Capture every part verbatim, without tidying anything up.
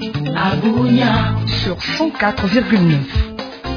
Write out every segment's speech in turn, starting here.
à Bunia sur cent quatre virgule neuf.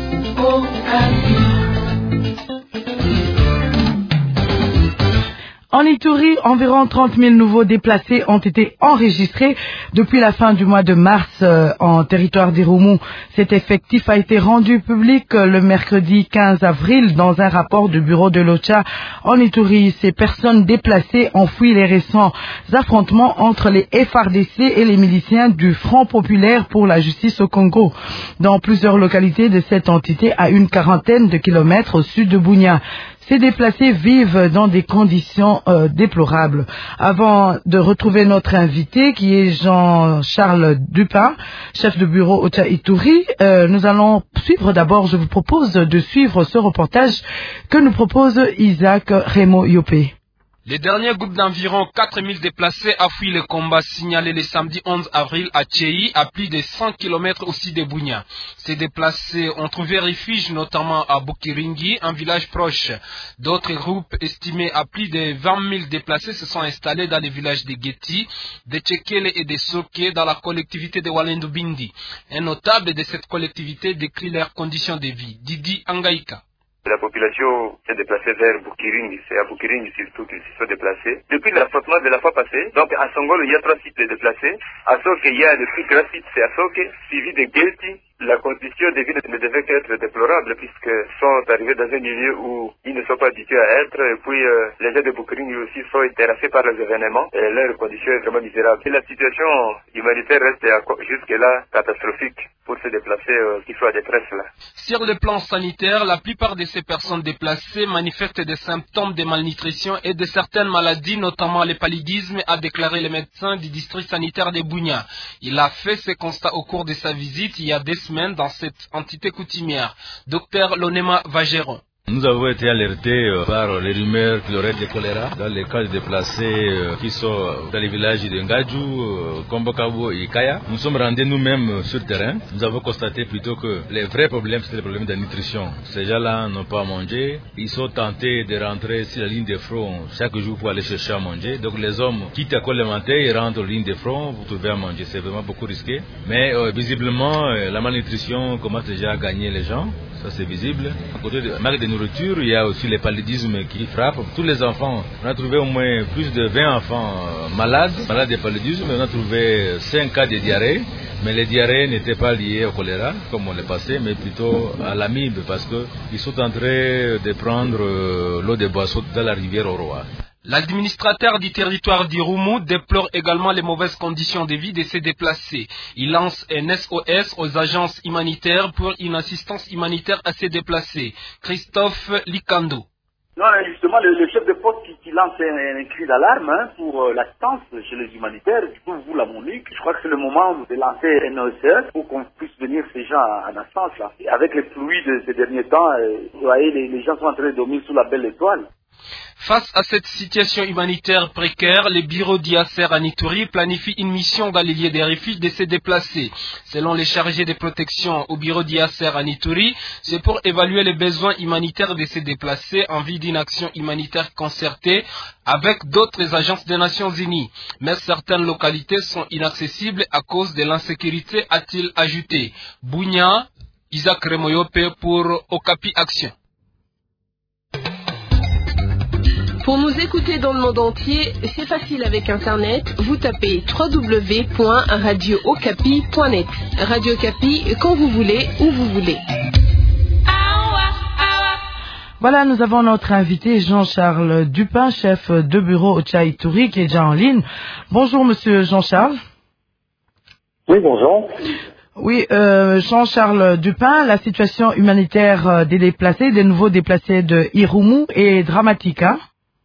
En Ituri, environ trente mille nouveaux déplacés ont été enregistrés depuis la fin du mois de mars euh, en territoire d'Irumu. Cet effectif a été rendu public euh, le mercredi quinze avril dans un rapport du bureau de l'OCHA en Ituri. Ces personnes déplacées ont fui les récents affrontements entre les F R D C et les miliciens du Front populaire pour la justice au Congo, dans plusieurs localités de cette entité à une quarantaine de kilomètres au sud de Bunia. Ces déplacés vivent dans des conditions euh, déplorables. Avant de retrouver notre invité, qui est Jean-Charles Dupin, chef de bureau OCHA Ituri, euh, nous allons suivre d'abord, je vous propose de suivre ce reportage que nous propose Isaac Remo Yopé. Les derniers groupes d'environ quatre mille déplacés a fui le combat signalé le samedi onze avril à Tchéi, à plus de cent kilomètres au sud de Bunia. Ces déplacés ont trouvé refuge notamment à Bukiringi, un village proche. D'autres groupes estimés à plus de vingt mille déplacés se sont installés dans les villages de Geti, de Tchekele et de Soke dans la collectivité de Walendubindi. Un notable de cette collectivité décrit leurs conditions de vie. Didi Angaïka. La population s'est déplacée vers Bukiringi, c'est à Bukiringi surtout qu'ils se sont déplacés. Depuis l'affrontement de la fois passée, donc à Songolo il y a trois sites de déplacés. À Soke il y a le plus grand site, c'est à Soke, suivi de Gelti. La condition de vie ne devait qu'être déplorable puisqu'ils sont arrivés dans un milieu où ils ne sont pas habitués à être. Et puis euh, les gens de Bukiringi aussi sont intéressés par les événements et leur condition est vraiment misérable. Et la situation humanitaire reste jusque-là catastrophique pour se déplacer, euh, qui sont à détresse là. Sur le plan sanitaire, la plupart de ces personnes déplacées manifestent des symptômes de malnutrition et de certaines maladies, notamment le paludisme, a déclaré le médecin du district sanitaire de Bunia. Il a fait ce constat au cours de sa visite il y a des semaines dans cette entité coutumière. Docteur Lonema Vageron. Nous avons été alertés euh, par les rumeurs qu'il y aurait des choléra dans les cas de déplacés euh, qui sont dans les villages de Ngaju, euh, Kombokabo et Kaya. Nous sommes rendus nous-mêmes euh, sur le terrain. Nous avons constaté plutôt que les vrais problèmes, c'est les problèmes de nutrition. Ces gens-là n'ont pas à manger. Ils sont tentés de rentrer sur la ligne de front chaque jour pour aller chercher à manger. Donc les hommes quittent l'école élémentaire, ils rentrent en ligne de front, vous trouvez à manger. C'est vraiment beaucoup risqué. Mais euh, visiblement, euh, la malnutrition commence déjà à gagner les gens. Ça c'est visible. À côté de manque de nourriture, il y a aussi les paludismes qui frappent. Tous les enfants, on a trouvé au moins plus de vingt enfants malades, malades de paludisme. On a trouvé cinq cas de diarrhée. Mais les diarrhées n'étaient pas liées au choléra, comme on le passait, mais plutôt à l'amibe, parce qu'ils sont en train de prendre l'eau de boisson dans la rivière Oroa. L'administrateur du territoire d'Irumu déplore également les mauvaises conditions de vie de ces déplacés. Il lance un S O S aux agences humanitaires pour une assistance humanitaire à ces déplacés. Christophe Likando. Non, justement, le, le chef de poste qui, qui lance un, un cri d'alarme hein, pour euh, l'assistance chez les humanitaires, du coup, vous, la Monique, je crois que c'est le moment de lancer un O S S pour qu'on puisse venir ces gens en assistance. Là. Et avec les pluies de ces derniers temps, euh, vous voyez, les, les gens sont en train de dormir sous la belle étoile. Face à cette situation humanitaire précaire, le bureau d'I A C R à Ituri planifie une mission dans les lieux des refuges de ces déplacés. Selon les chargés de protection au bureau d'I A C R à Ituri, c'est pour évaluer les besoins humanitaires de ces déplacés en vue d'une action humanitaire concertée avec d'autres agences des Nations Unies. Mais certaines localités sont inaccessibles à cause de l'insécurité, a-t-il ajouté. Bunia, Isaac Remoyope pour Okapi Action. Pour nous écouter dans le monde entier, c'est facile avec Internet. Vous tapez w w w point radio okapi point net. Radio Okapi, quand vous voulez, où vous voulez. Voilà, nous avons notre invité Jean-Charles Dupin, chef de bureau OCHA Ituri, qui est déjà en ligne. Bonjour, monsieur Jean-Charles. Oui, bonjour. Oui, euh, Jean-Charles Dupin, la situation humanitaire des déplacés, des nouveaux déplacés de Irumu est dramatique, hein?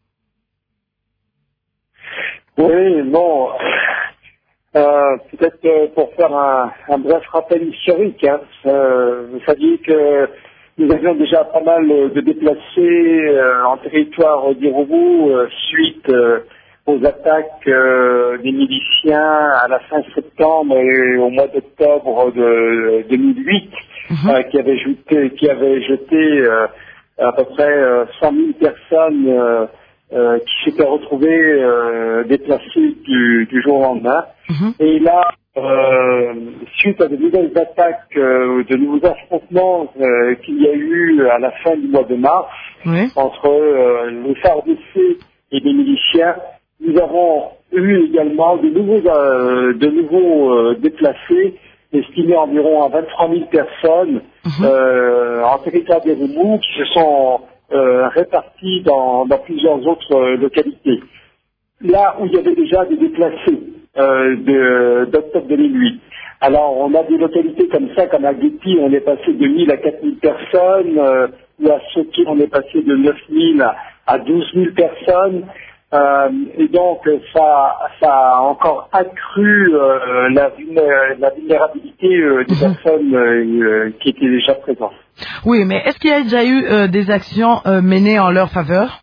Oui, bon, euh, peut-être euh, pour faire un, un bref rappel historique, hein, euh, vous saviez que nous avions déjà pas mal de déplacés euh, en territoire d'Irumu euh, suite euh, aux attaques euh, des miliciens à la fin septembre et au mois d'octobre de deux mille huit, mmh. euh, qui avaient jeté, qui avaient jeté euh, à peu près euh, cent mille personnes euh, Euh, qui s'étaient retrouvés euh, déplacés du, du jour au lendemain. Mmh. Et là, euh, suite à de nouvelles attaques, euh, de nouveaux affrontements euh, qu'il y a eu à la fin du mois de mars oui. entre euh, les F A R D C et les miliciens, nous avons eu également de nouveaux, euh, de nouveaux euh, déplacés, estimés environ à vingt-trois mille personnes mm-hmm. euh, en territoire des Roumoux, qui se sont euh, répartis dans, dans plusieurs autres euh, localités. Là où il y avait déjà des déplacés euh, de, d'octobre deux mille huit. Alors on a des localités comme ça, comme à Guéti, on est passé de mille à quatre mille personnes, euh, ou à Soké, on est passé de neuf mille à, à douze mille personnes. Euh, et donc ça, ça a encore accru euh, la, la vulnérabilité euh, des mmh. personnes euh, qui étaient déjà présentes. Oui, mais est-ce qu'il y a déjà eu euh, des actions euh, menées en leur faveur?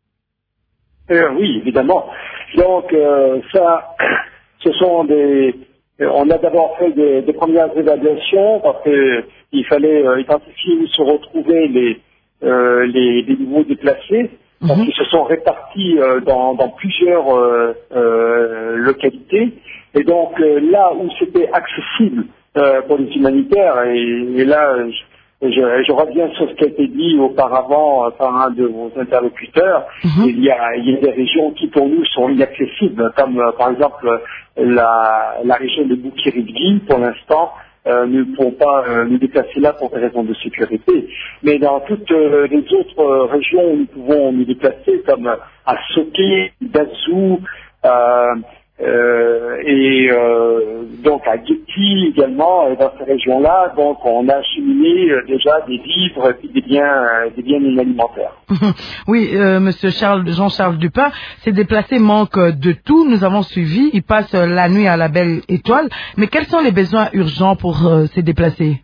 euh, Oui, évidemment. Donc euh, ça, ce sont des... On a d'abord fait des, des premières évaluations parce qu'il fallait euh, identifier où se retrouvaient les, euh, les, les nouveaux déplacés. Parce qu'ils se sont répartis euh, dans, dans plusieurs euh, euh, localités. Et donc euh, là où c'était accessible euh, pour les humanitaires, et, et là je, je, je reviens sur ce qui a été dit auparavant euh, par un de vos interlocuteurs, mm-hmm. il, y a, il y a des régions qui pour nous sont inaccessibles, comme euh, par exemple la, la région de Boukirigui pour l'instant. Euh, nous ne pouvons pas euh, nous déplacer là pour des raisons de sécurité. Mais dans toutes euh, les autres euh, régions où nous pouvons nous déplacer, comme à Soké, Dazou, euh, euh, et euh, donc à Guéti également, et dans ces régions-là, donc on a acheminé euh, déjà des vivres et puis des biens, euh, des biens non alimentaires. Oui, euh, Monsieur Charles, Jean-Charles Dupin, ces déplacés manquent de tout. Nous avons suivi, ils passent la nuit à la Belle Étoile. Mais quels sont les besoins urgents pour euh, ces déplacés?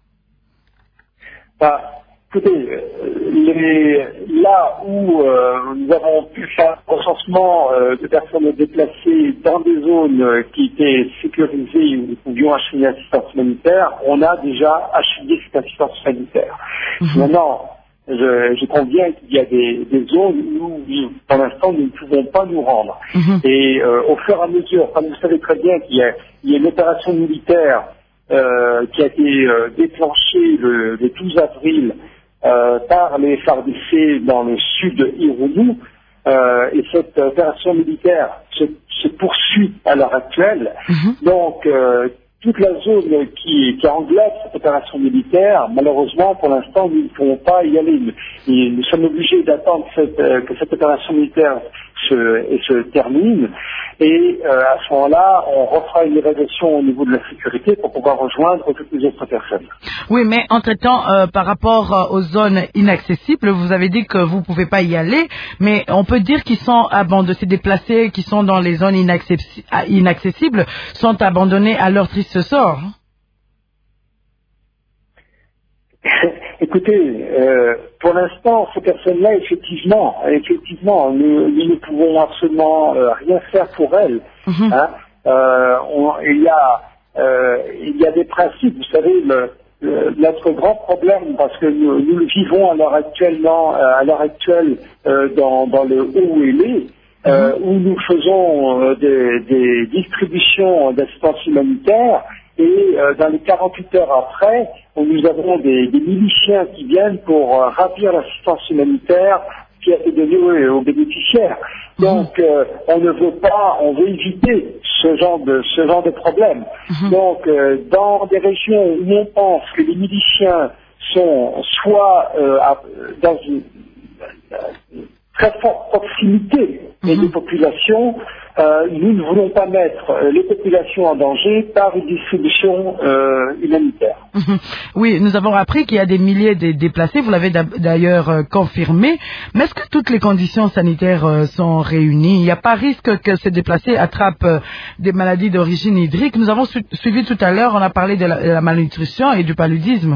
Bah, écoutez, les, là où euh, nous avons pu faire un recensement euh, de personnes déplacées dans des zones euh, qui étaient sécurisées où nous pouvions acheminer l'assistance humanitaire, on a déjà acheminé cette assistance humanitaire. Mmh. Maintenant, je, je conviens qu'il y a des, des zones où, pour l'instant, nous ne pouvons pas nous rendre. Mmh. Et euh, au fur et à mesure, comme vous savez très bien qu'il y a, il y a une opération militaire euh, qui a été euh, déclenchée le, le douze avril Euh, par les F A R D C dans le sud Iroumou, euh, et cette opération militaire se, se poursuit à l'heure actuelle. Mm-hmm. Donc, euh, toute la zone qui, qui englobe cette opération militaire, malheureusement, pour l'instant, nous ne pouvons pas y aller. Et nous sommes obligés d'attendre cette, euh, que cette opération militaire se, et se termine. Et euh, à ce moment-là, on refera une évaluation au niveau de la sécurité pour pouvoir rejoindre toutes les autres personnes. Oui, mais entre-temps, euh, par rapport euh, aux zones inaccessibles, vous avez dit que vous ne pouvez pas y aller, mais on peut dire qu'ils sont abandonnés, ces déplacés qui sont dans les zones inaccessi- inaccessibles sont abandonnés à leur triste sort. Écoutez, euh, pour l'instant, ces personnes-là, effectivement, effectivement, nous, nous ne pouvons absolument euh, rien faire pour elles. Mm-hmm. Hein. Euh, on, il y a, euh, il y a des principes. Vous savez, le, le, notre grand problème, parce que nous, nous le vivons à l'heure actuelle, à l'heure actuelle euh, dans, dans le haut et les, euh, où nous faisons euh, des, des distributions d'assistance humanitaire. Et euh, dans les quarante-huit heures après, nous avons des, des miliciens qui viennent pour euh, ravir l'assistance humanitaire qui a été donnée aux, aux bénéficiaires. Donc, euh, on ne veut pas, on veut éviter ce genre de ce genre de problème. Mm-hmm. Donc, euh, dans des régions où on pense que les miliciens sont soit euh, à, dans une euh, très forte proximité mm-hmm. des populations, euh, nous ne voulons pas mettre euh, les populations en danger par une distribution euh, humanitaire. Mm-hmm. Oui, nous avons appris qu'il y a des milliers de déplacés, vous l'avez d'ailleurs euh, confirmé, mais est-ce que toutes les conditions sanitaires euh, sont réunies? Il n'y a pas risque que ces déplacés attrapent euh, des maladies d'origine hydrique? Nous avons su- suivi tout à l'heure, on a parlé de la, de la malnutrition et du paludisme.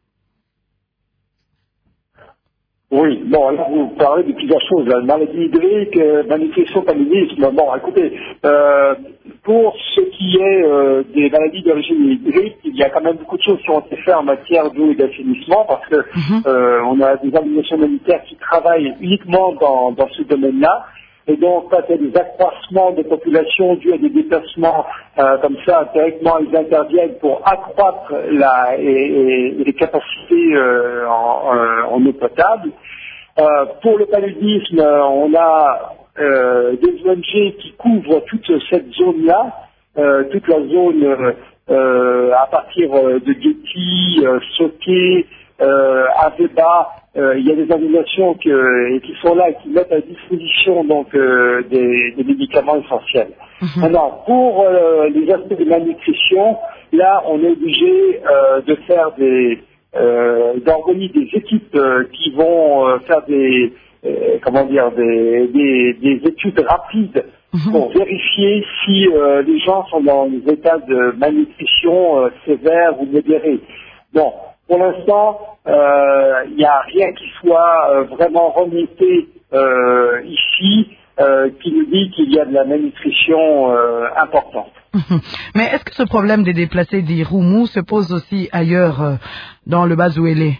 Oui, bon, là vous parlez de plusieurs choses, la maladie hydrique, euh, malnutrition, paludisme. Bon, écoutez, euh, pour ce qui est euh, des maladies d'origine hydrique, il y a quand même beaucoup de choses qui ont été faites en matière d'eau et d'assainissement, parce que mm-hmm. euh, on a des organisations humanitaires qui travaillent uniquement dans, dans ce domaine-là. Et donc, quand il y a des accroissements de population dus à des déplacements euh, comme ça, directement, ils interviennent pour accroître la, et, et, et les capacités euh, en, en, en eau potable. Euh, pour le paludisme, on a euh, des O N G qui couvrent toute cette zone-là, euh, toute la zone euh, à partir de Guéti, euh, Soké, euh, Aveba. Euh, il y a des organisations que, qui sont là et qui mettent à disposition donc euh, des, des médicaments essentiels. Mm-hmm. Maintenant, pour euh, les aspects de malnutrition, là, on est obligé euh, de faire des euh, d'organiser des équipes euh, qui vont euh, faire des euh, comment dire des, des, des études rapides mm-hmm. pour vérifier si euh, les gens sont dans des états de malnutrition euh, sévère ou modérée. Bon. Pour l'instant, il euh, n'y a rien qui soit euh, vraiment remonté euh, ici euh, qui nous dit qu'il y a de la malnutrition euh, importante. Mais est-ce que ce problème des déplacés d'Irumu se pose aussi ailleurs euh, dans le Bas-Ouélé?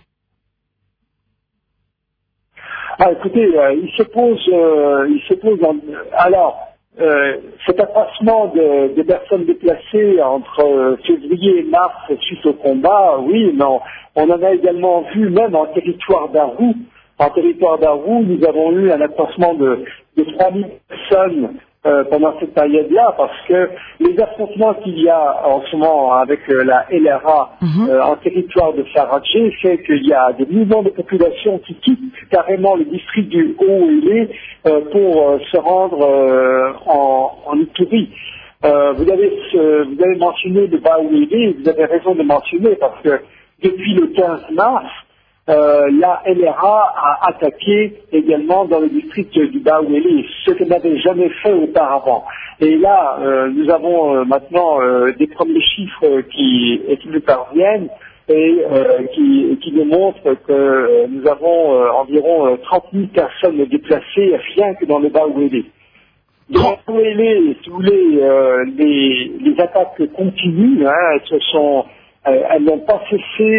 Ah, écoutez, euh, il se pose, euh, il se pose. En, alors. Euh, cet accroissement de, de personnes déplacées entre euh, février et mars suite au combat, oui, non. On en a également vu même en territoire d'Arrou. En territoire d'Arrou, nous avons eu un accroissement de, de trois mille personnes euh, pendant cette période-là, parce que les affrontements qu'il y a en ce moment avec euh, la L R A mm-hmm. euh, en territoire de Faradjé fait qu'il y a des millions de populations qui quittent carrément le district du Haut-Ouélé euh, pour euh, se rendre euh, en, en Ituri. Euh, vous, avez, euh, vous avez mentionné le Bas-Ouélé, vous avez raison de mentionner, parce que depuis le quinze mars, Euh, la L R A a attaqué également dans le district du Bas-Ouélé, ce qu'elle n'avait jamais fait auparavant. Et là, euh, nous avons euh, maintenant euh, des premiers chiffres qui, qui nous parviennent et euh, qui, qui nous montrent que euh, nous avons euh, environ euh, trente mille personnes déplacées rien que dans le Bas-Ouélé. Dans le Bas-Ouélé, si vous voulez, euh, les, les attaques continuent, hein, elles, se sont, euh, elles n'ont pas cessé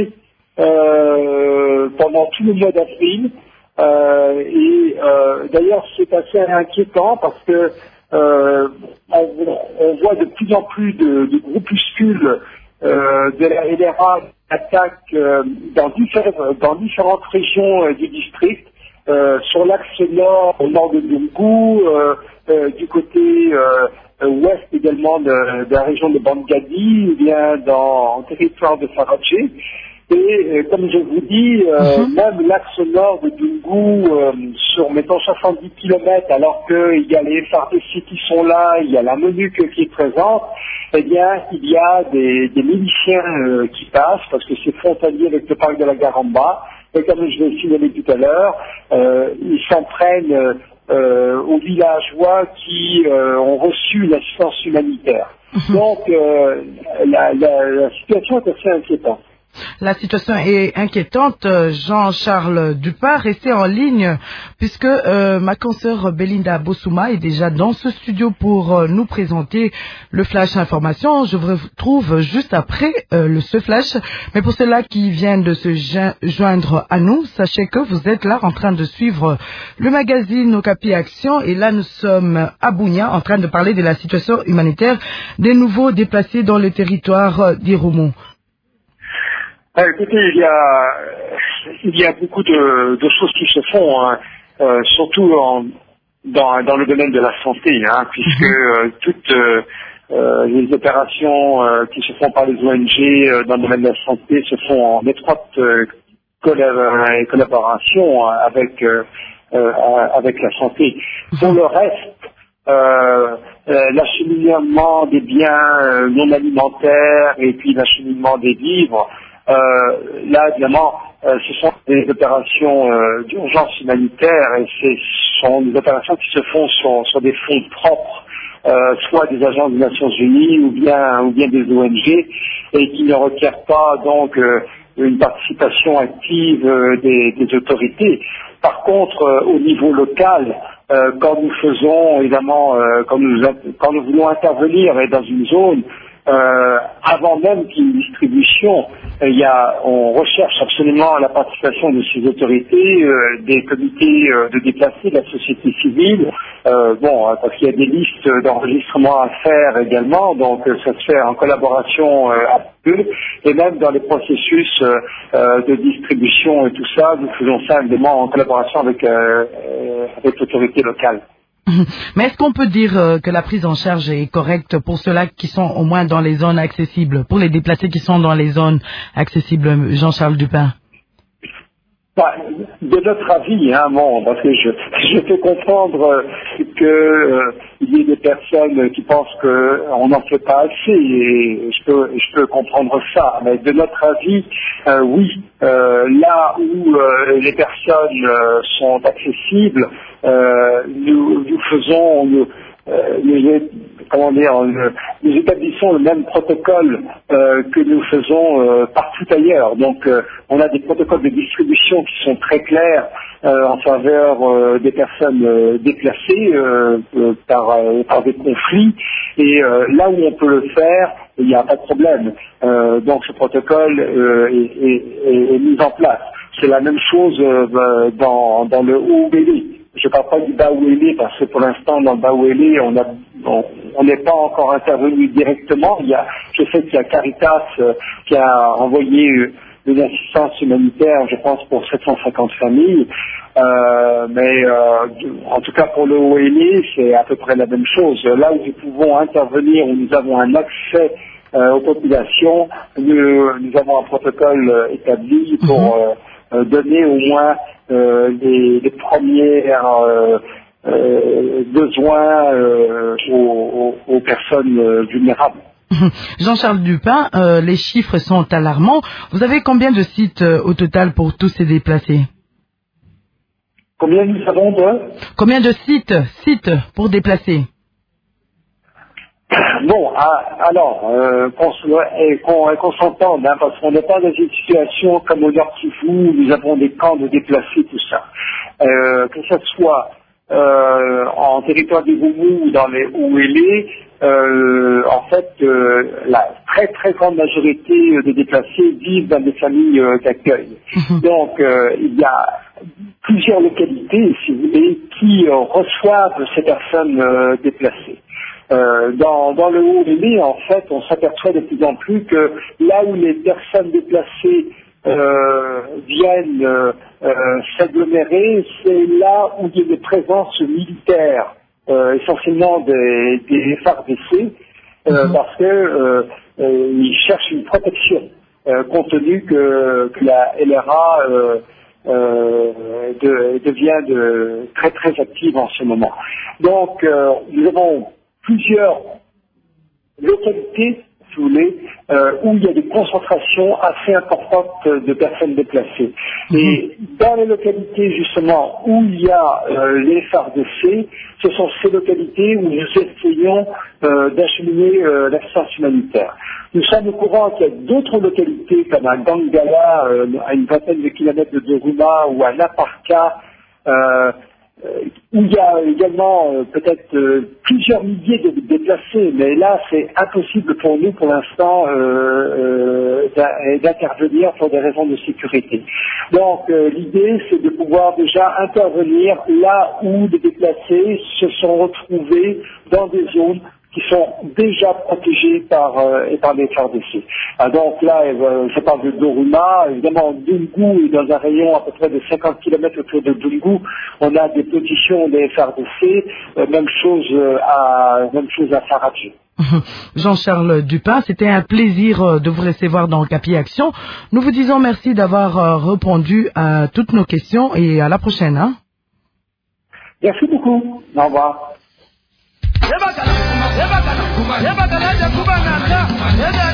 Euh, pendant tout le mois d'avril euh, et euh, d'ailleurs c'est assez inquiétant parce que euh, on, on voit de plus en plus de, de groupuscules euh, de la L R A qui attaquent euh, dans, différentes, dans différentes régions euh, du district, euh, sur l'axe nord, au nord de Dungu, euh, euh, du côté euh, ouest également de, de la région de Bangadi, ou bien dans en territoire de Faradjé. Et euh, comme je vous dis, euh, mm-hmm. même l'axe nord de Dungu, euh, sur mettons soixante-dix kilomètres, alors qu'il y a les F A R D C qui sont là, il y a la MONUC qui est présente, eh bien il y a des, des miliciens euh, qui passent, parce que c'est frontalier avec le parc de la Garamba, et comme je l'ai signalé tout à l'heure, euh, ils s'en prennent euh, aux villageois qui euh, ont reçu l'assistance humanitaire. Mm-hmm. Donc euh, la, la, la situation est assez inquiétante. La situation est inquiétante. Jean-Charles Dupin, restez en ligne puisque euh, ma consoeur Belinda Bossouma est déjà dans ce studio pour euh, nous présenter le Flash Information. Je vous retrouve juste après euh, le, ce Flash. Mais pour ceux-là qui viennent de se joindre à nous, sachez que vous êtes là en train de suivre le magazine Okapi Action. Et là, nous sommes à Bunia en train de parler de la situation humanitaire des nouveaux déplacés dans le territoire d'Irumu. Ah, écoutez, il y a, il y a beaucoup de, de choses qui se font, hein, euh, surtout en, dans, dans le domaine de la santé, hein, puisque euh, toutes euh, euh, les opérations euh, qui se font par les O N G euh, dans le domaine de la santé se font en étroite euh, collaboration avec, euh, euh, avec la santé. Pour le reste, euh, euh, l'acheminement des biens euh, non alimentaires et puis l'acheminement des vivres, Euh, là, évidemment, euh, ce sont des opérations euh, d'urgence humanitaire et ce sont des opérations qui se font sur, sur des fonds propres, euh, soit des agences des Nations Unies ou bien, ou bien des O N G, et qui ne requièrent pas donc euh, une participation active euh, des, des autorités. Par contre, euh, au niveau local, euh, quand nous faisons, évidemment, euh, quand, nous, quand nous voulons intervenir dans une zone, euh, avant même qu'il y ait une distribution, il y a, on recherche absolument la participation de ces autorités, euh, des comités euh, de déplacés, de la société civile, euh, bon, parce qu'il y a des listes d'enregistrement à faire également, donc euh, ça se fait en collaboration euh, avec eux, et même dans les processus euh, euh, de distribution et tout ça, nous faisons ça évidemment en collaboration avec, euh, euh, avec l'autorité locale. Mais est-ce qu'on peut dire euh, que la prise en charge est correcte pour ceux-là qui sont au moins dans les zones accessibles, pour les déplacés qui sont dans les zones accessibles, Jean-Charles Dupin? Bah, de notre avis, hein, bon, parce que je, je peux comprendre euh, que euh, il y ait des personnes qui pensent qu'on n'en fait pas assez, et je peux, je peux comprendre ça. Mais de notre avis, euh, oui, euh, là où euh, les personnes euh, sont accessibles, euh, nous, nous faisons, nous, euh, nous, comment dire, nous, nous établissons le même protocole euh, que nous faisons euh, partout ailleurs. Donc, euh, on a des protocoles de distribution qui sont très clairs euh, en faveur euh, des personnes euh, déplacées euh, euh, par, euh, par des conflits. Et euh, là où on peut le faire, il n'y a pas de problème. Euh, donc, ce protocole euh, est, est, est, est mis en place. C'est la même chose euh, dans, dans le Haut-Bélé. Je ne parle pas du Bas-Ouélé parce que pour l'instant, dans le Bas-Ouélé, on a, on n'est pas encore intervenu directement. Il y a, je sais qu'il y a Caritas euh, qui a envoyé euh, une assistance humanitaire, je pense, pour sept cent cinquante familles. Euh, mais euh, en tout cas, pour le Haut-Bélé, c'est à peu près la même chose. Là où nous pouvons intervenir, où nous avons un accès euh, aux populations, nous, nous avons un protocole euh, établi pour... Euh, Euh, donner au moins euh, les, les premiers euh, euh, besoins euh, aux, aux, aux personnes euh, vulnérables. Jean-Charles Dupin, euh, les chiffres sont alarmants. Vous avez combien de sites euh, au total pour tous ces déplacés? Combien nous avons de Combien de sites, sites pour déplacer? Bon, alors, euh, qu'on, qu'on, qu'on s'entende, hein, parce qu'on n'est pas dans une situation comme au Nord Kivu où nous avons des camps de déplacés, tout ça. Euh, que ce soit euh, en territoire du Goumou ou dans les Ouélé, euh, en fait, euh, la très très grande majorité des déplacés vivent dans des familles euh, d'accueil. Donc, euh, il y a plusieurs localités, si vous voulez, qui euh, reçoivent ces personnes euh, déplacées. Euh, dans, dans le Haut-Bélé, en fait, on s'aperçoit de plus en plus que là où les personnes déplacées euh, viennent euh, euh, s'agglomérer, c'est là où il y a des présences militaires, euh, essentiellement des, des F A R D C, euh, mm-hmm. parce que euh, euh, ils cherchent une protection, euh, compte tenu que, que la L R A euh, euh, de, devient de, très très active en ce moment. Donc, euh, nous avons plusieurs localités, si vous voulez, euh, où il y a des concentrations assez importantes de personnes déplacées. Mmh. Et dans les localités, justement, où il y a euh, les F A R D C, ce sont ces localités où nous essayons euh, d'acheminer euh, l'assistance humanitaire. Nous sommes au courant qu'il y a d'autres localités, comme à Gangala, euh, à une vingtaine de kilomètres de Doruma, ou à Naparka, euh, où il y a également euh, peut-être euh, plusieurs milliers de déplacés, mais là c'est impossible pour nous pour l'instant euh, euh, d'intervenir pour des raisons de sécurité. Donc euh, l'idée c'est de pouvoir déjà intervenir là où les déplacés se sont retrouvés dans des zones qui sont déjà protégés par, euh, et par les F A R D C. Ah, donc là, euh, je parle de Doruma, évidemment Dungu est dans un rayon à peu près de cinquante kilomètres autour de Dungu, on a des positions des F A R D C, euh, même chose euh, à même chose à Faradji. Jean-Charles Dupin, c'était un plaisir de vous recevoir dans Okapi Action. Nous vous disons merci d'avoir répondu à toutes nos questions et à la prochaine. Hein? Merci beaucoup. Au revoir.